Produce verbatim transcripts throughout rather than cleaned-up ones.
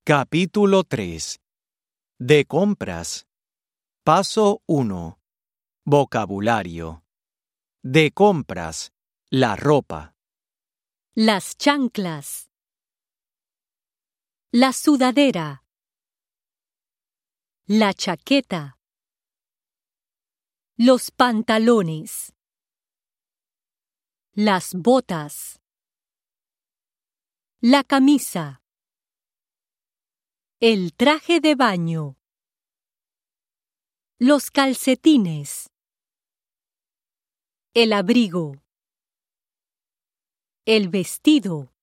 Capítulo tres. De compras. Paso uno. Vocabulario. De compras. La ropa. Las chanclas. La sudadera. La chaqueta. Los pantalones. Las botas. La camisa. El traje de baño. Los calcetines. El abrigo. El vestido.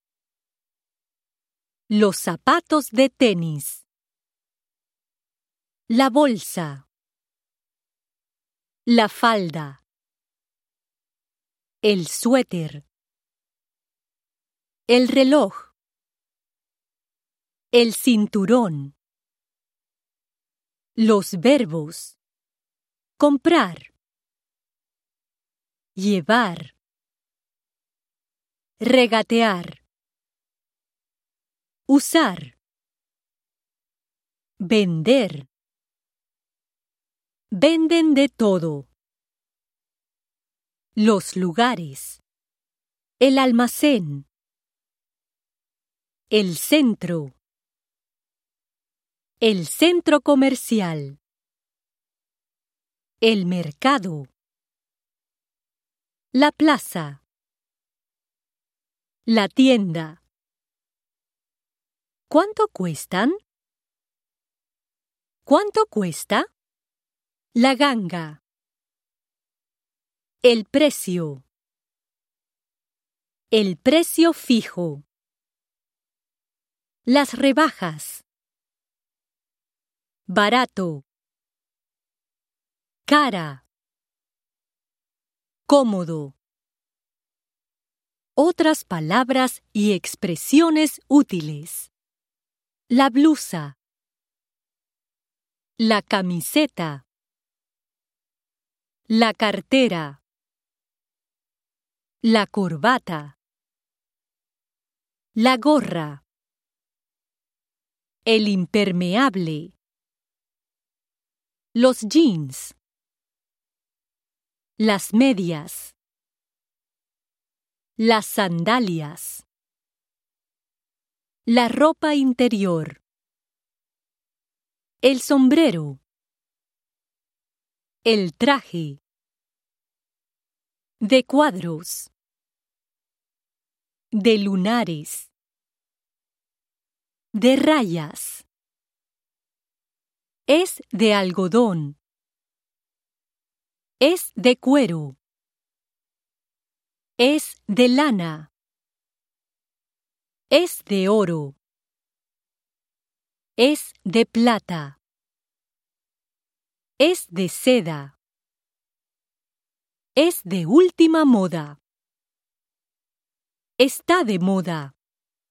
Los zapatos de tenis. La bolsa. La falda. El suéter. El reloj. El cinturón. Los verbos. Comprar. Llevar. Regatear. Usar. Vender. Venden de todo. Los lugares. El almacén. El centro. El centro comercial. El mercado. La plaza. La tienda. ¿Cuánto cuestan? ¿Cuánto cuesta? La ganga. El precio. El precio fijo. Las rebajas. Barato. Cara. Cómodo. Otras palabras y expresiones útiles. La blusa. La camiseta. La cartera. La corbata. La gorra. El impermeable. Los jeans. Las medias. Las sandalias. La ropa interior. El sombrero. El traje. De cuadros. De lunares. De rayas. Es de algodón. Es de cuero. Es de lana. Es de oro. Es de plata. Es de seda. Es de última moda. Está de moda.